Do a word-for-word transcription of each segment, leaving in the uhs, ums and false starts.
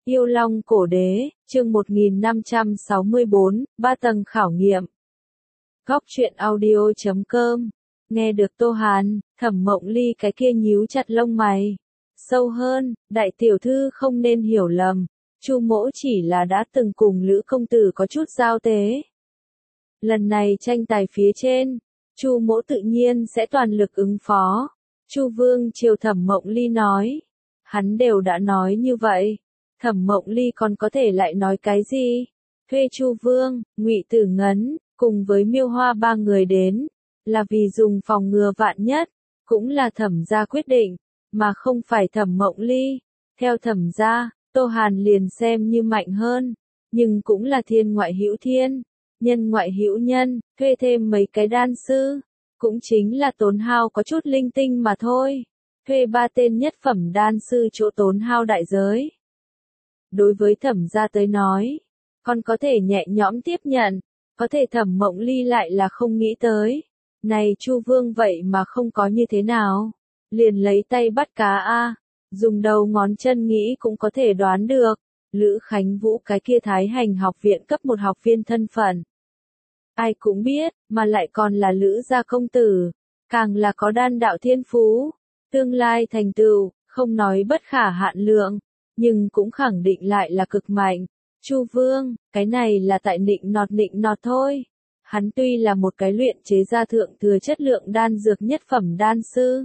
Yêu Long Cổ Đế, chương một nghìn năm trăm sáu mươi bốn, ba tầng khảo nghiệm. Góc truyện audio chấm com. Nghe được Tô Hàn, Thẩm Mộng Ly cái kia nhíu chặt lông mày. Sâu hơn, đại tiểu thư không nên hiểu lầm, Chu mỗ chỉ là đã từng cùng Lữ công tử có chút giao tế. Lần này tranh tài phía trên, Chu mỗ tự nhiên sẽ toàn lực ứng phó. Chu Vương chiều Thẩm Mộng Ly nói. Hắn đều đã nói như vậy. Thẩm Mộng Ly còn có thể lại nói cái gì? Thuê Chu Vương, Ngụy Tử Ngấn, cùng với Miêu Hoa ba người đến, là vì dùng phòng ngừa vạn nhất, cũng là Thẩm gia quyết định, mà không phải Thẩm Mộng Ly. Theo Thẩm gia, Tô Hàn liền xem như mạnh hơn, nhưng cũng là thiên ngoại hữu thiên, nhân ngoại hữu nhân, thuê thêm mấy cái đan sư, cũng chính là tốn hao có chút linh tinh mà thôi. Thuê ba tên nhất phẩm đan sư chỗ tốn hao đại giới. Đối với Thẩm gia tới nói, còn có thể nhẹ nhõm tiếp nhận, có thể Thẩm Mộng Ly lại là không nghĩ tới. Này Chu Vương vậy mà không có như thế nào, liền lấy tay bắt cá a, dùng đầu ngón chân nghĩ cũng có thể đoán được, Lữ Khánh Vũ cái kia Thái Hành học viện cấp một học viên thân phận. Ai cũng biết, mà lại còn là Lữ gia công tử, càng là có đan đạo thiên phú, tương lai thành tựu, không nói bất khả hạn lượng, nhưng cũng khẳng định lại là cực mạnh. Chu Vương, cái này là tại nịnh nọt nịnh nọt thôi. Hắn tuy là một cái luyện chế ra thượng thừa chất lượng đan dược nhất phẩm đan sư,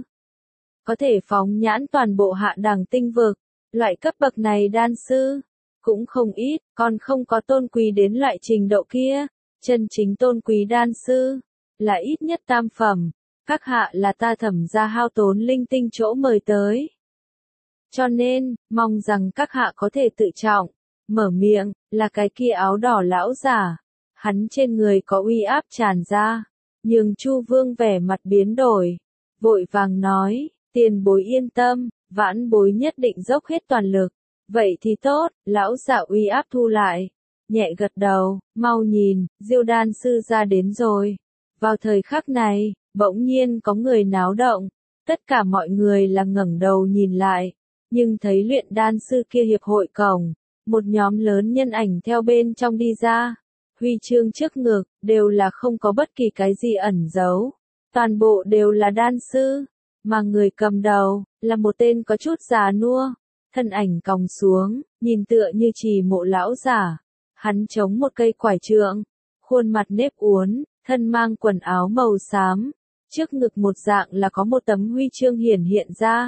có thể phóng nhãn toàn bộ hạ đẳng tinh vực, loại cấp bậc này đan sư cũng không ít, còn không có tôn quý đến loại trình độ kia. Chân chính tôn quý đan sư là ít nhất tam phẩm, các hạ là ta Thẩm gia hao tốn linh tinh chỗ mời tới. Cho nên, mong rằng các hạ có thể tự trọng. Mở miệng, là cái kia áo đỏ lão giả. Hắn trên người có uy áp tràn ra, nhường Chu Vương vẻ mặt biến đổi. Vội vàng nói, tiền bối yên tâm, vãn bối nhất định dốc hết toàn lực. Vậy thì tốt, lão giả uy áp thu lại. Nhẹ gật đầu, mau nhìn, Diêu đan sư ra đến rồi. Vào thời khắc này, bỗng nhiên có người náo động. Tất cả mọi người là ngẩng đầu nhìn lại. Nhưng thấy luyện đan sư kia hiệp hội cổng, một nhóm lớn nhân ảnh theo bên trong đi ra, huy chương trước ngực, đều là không có bất kỳ cái gì ẩn giấu, toàn bộ đều là đan sư, mà người cầm đầu, là một tên có chút già nua, thân ảnh còng xuống, nhìn tựa như trì mộ lão giả, hắn chống một cây quải trượng, khuôn mặt nếp uốn, thân mang quần áo màu xám, trước ngực một dạng là có một tấm huy chương hiển hiện ra.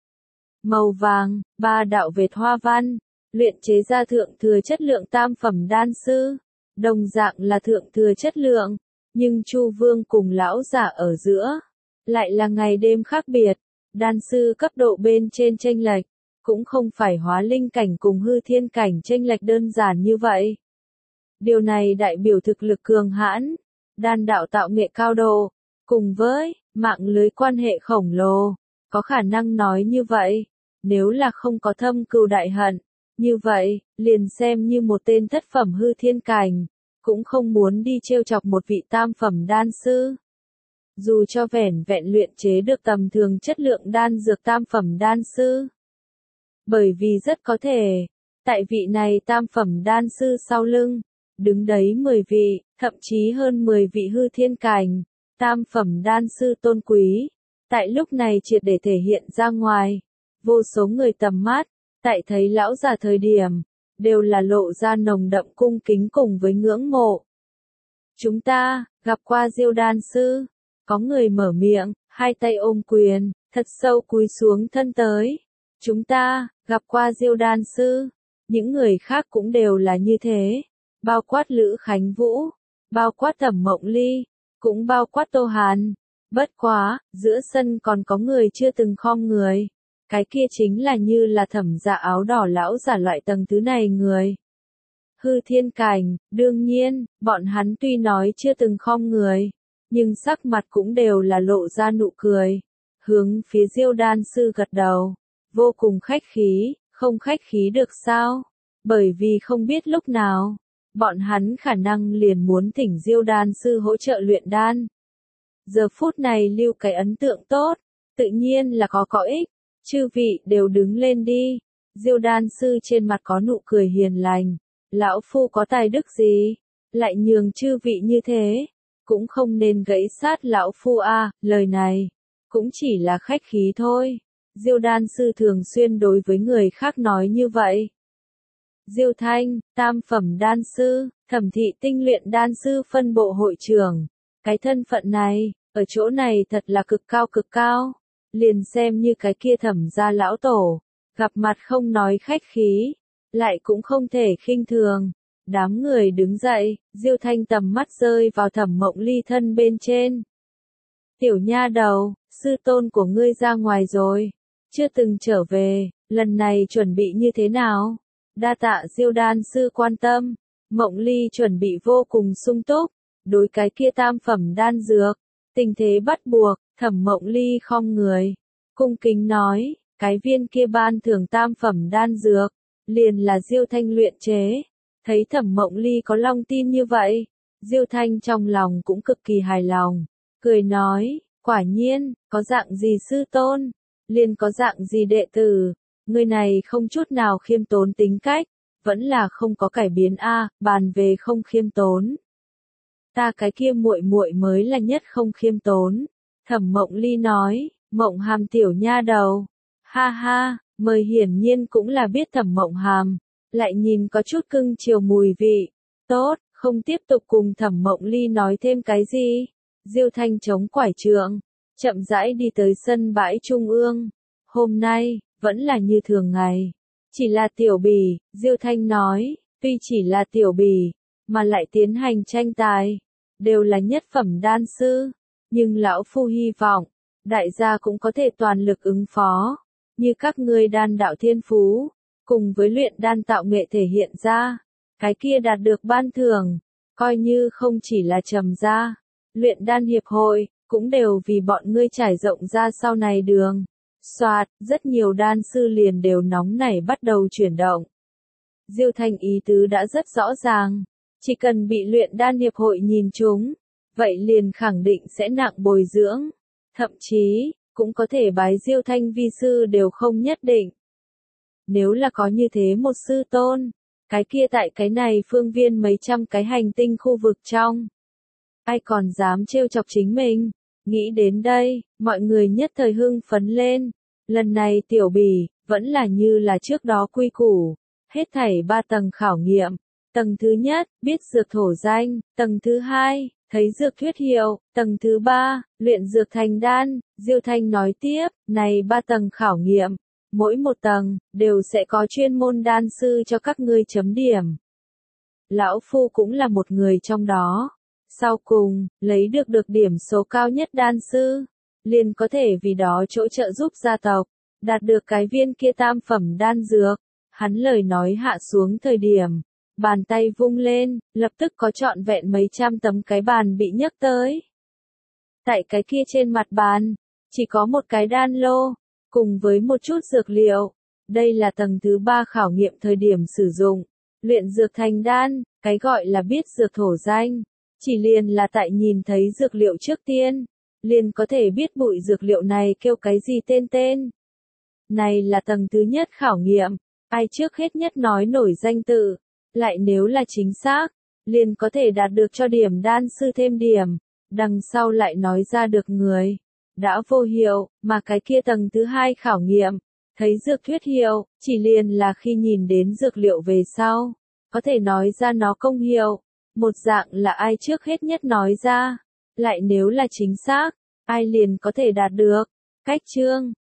Màu vàng, ba đạo vệt hoa văn, luyện chế ra thượng thừa chất lượng tam phẩm đan sư, đồng dạng là thượng thừa chất lượng, nhưng Chu Vương cùng lão giả ở giữa, lại là ngày đêm khác biệt, đan sư cấp độ bên trên chênh lệch, cũng không phải hóa linh cảnh cùng hư thiên cảnh chênh lệch đơn giản như vậy. Điều này đại biểu thực lực cường hãn, đan đạo tạo nghệ cao độ, cùng với mạng lưới quan hệ khổng lồ, có khả năng nói như vậy. Nếu là không có thâm cừu đại hận, như vậy, liền xem như một tên thất phẩm hư thiên cảnh, cũng không muốn đi trêu chọc một vị tam phẩm đan sư. Dù cho vẻn vẹn luyện chế được tầm thường chất lượng đan dược tam phẩm đan sư. Bởi vì rất có thể, tại vị này tam phẩm đan sư sau lưng, đứng đấy mười vị, thậm chí hơn mười vị hư thiên cảnh, tam phẩm đan sư tôn quý, tại lúc này triệt để thể hiện ra ngoài. Vô số người tầm mắt, tại thấy lão già thời điểm, đều là lộ ra nồng đậm cung kính cùng với ngưỡng mộ. Chúng ta, gặp qua Diêu đan sư, có người mở miệng, hai tay ôm quyền, thật sâu cúi xuống thân tới. Chúng ta, gặp qua Diêu đan sư, những người khác cũng đều là như thế, bao quát Lữ Khánh Vũ, bao quát Thẩm Mộng Ly, cũng bao quát Tô Hàn. Bất quá, giữa sân còn có người chưa từng khom người. Cái kia chính là như là Thẩm gia áo đỏ lão giả loại tầng thứ này người. Hư thiên cảnh, đương nhiên, bọn hắn tuy nói chưa từng khom người, nhưng sắc mặt cũng đều là lộ ra nụ cười. Hướng phía Diêu đan sư gật đầu, vô cùng khách khí, không khách khí được sao? Bởi vì không biết lúc nào, bọn hắn khả năng liền muốn thỉnh Diêu đan sư hỗ trợ luyện đan. Giờ phút này lưu cái ấn tượng tốt, tự nhiên là có có ích. Chư vị đều đứng lên đi. Diêu đan sư trên mặt có nụ cười hiền lành. Lão phu có tài đức gì? Lại nhường chư vị như thế? Cũng không nên gãy sát lão phu a, lời này. Cũng chỉ là khách khí thôi. Diêu đan sư thường xuyên đối với người khác nói như vậy. Diêu Thanh, tam phẩm đan sư, Thẩm thị tinh luyện đan sư phân bộ hội trưởng. Cái thân phận này, ở chỗ này thật là cực cao cực cao. Liền xem như cái kia Thẩm gia lão tổ, gặp mặt không nói khách khí, lại cũng không thể khinh thường. Đám người đứng dậy, Diêu Thanh tầm mắt rơi vào Thẩm Mộng Ly thân bên trên. Tiểu nha đầu, sư tôn của ngươi ra ngoài rồi, chưa từng trở về, lần này chuẩn bị như thế nào? Đa tạ Diêu đan sư quan tâm. Mộng Ly chuẩn bị vô cùng sung túc, đối cái kia tam phẩm đan dược, tình thế bắt buộc. Thẩm Mộng Ly khom người, cung kính nói, cái viên kia ban thưởng tam phẩm đan dược, liền là Diêu Thanh luyện chế. Thấy Thẩm Mộng Ly có lòng tin như vậy, Diêu Thanh trong lòng cũng cực kỳ hài lòng, cười nói, quả nhiên, có dạng gì sư tôn, liền có dạng gì đệ tử, người này không chút nào khiêm tốn tính cách, vẫn là không có cải biến a, bàn về không khiêm tốn. Ta cái kia muội muội mới là nhất không khiêm tốn. Thẩm Mộng Ly nói, Mộng Hàm tiểu nha đầu, ha ha, mời hiển nhiên cũng là biết Thẩm Mộng Hàm, lại nhìn có chút cưng chiều mùi vị. Tốt, không tiếp tục cùng Thẩm Mộng Ly nói thêm cái gì. Diêu Thanh chống quải trượng, chậm rãi đi tới sân bãi trung ương. Hôm nay, vẫn là như thường ngày, chỉ là tiểu bì, Diêu Thanh nói, tuy chỉ là tiểu bì, mà lại tiến hành tranh tài, đều là nhất phẩm đan sư, nhưng lão phu hy vọng, đại gia cũng có thể toàn lực ứng phó, như các ngươi đan đạo thiên phú, cùng với luyện đan tạo nghệ thể hiện ra, cái kia đạt được ban thưởng, coi như không chỉ là trầm gia, luyện đan hiệp hội, cũng đều vì bọn ngươi trải rộng ra sau này đường. Soạt, rất nhiều đan sư liền đều nóng nảy bắt đầu chuyển động. Diêu Thanh ý tứ đã rất rõ ràng, chỉ cần bị luyện đan hiệp hội nhìn chúng, vậy liền khẳng định sẽ nặng bồi dưỡng, thậm chí, cũng có thể bái Diêu Thanh vi sư đều không nhất định. Nếu là có như thế một sư tôn, cái kia tại cái này phương viên mấy trăm cái hành tinh khu vực trong, ai còn dám trêu chọc chính mình. Nghĩ đến đây, mọi người nhất thời hưng phấn lên. Lần này tiểu bì, vẫn là như là trước đó quy củ. Hết thảy ba tầng khảo nghiệm. Tầng thứ nhất, biết dược thổ danh. Tầng thứ hai, thấy dược thuyết hiệu. Tầng thứ ba, luyện dược thành đan. Diêu Thanh nói tiếp, này ba tầng khảo nghiệm. Mỗi một tầng, đều sẽ có chuyên môn đan sư cho các ngươi chấm điểm. Lão Phu cũng là một người trong đó. Sau cùng, lấy được được điểm số cao nhất đan sư, liền có thể vì đó chỗ trợ giúp gia tộc, đạt được cái viên kia tam phẩm đan dược. Hắn lời nói hạ xuống thời điểm, bàn tay vung lên, lập tức có trọn vẹn mấy trăm tấm cái bàn bị nhấc tới. Tại cái kia trên mặt bàn, chỉ có một cái đan lô, cùng với một chút dược liệu. Đây là tầng thứ ba khảo nghiệm thời điểm sử dụng, luyện dược thành đan, cái gọi là biết dược thổ danh. Chỉ liền là tại nhìn thấy dược liệu trước tiên, liền có thể biết bụi dược liệu này kêu cái gì tên tên. Này là tầng thứ nhất khảo nghiệm, ai trước hết nhất nói nổi danh tự, lại nếu là chính xác, liền có thể đạt được cho điểm đan sư thêm điểm, đằng sau lại nói ra được người, đã vô hiệu, mà cái kia tầng thứ hai khảo nghiệm, thấy dược thuyết hiệu, chỉ liền là khi nhìn đến dược liệu về sau, có thể nói ra nó công hiệu. Một dạng là ai trước hết nhất nói ra, lại nếu là chính xác, ai liền có thể đạt được. Cách chương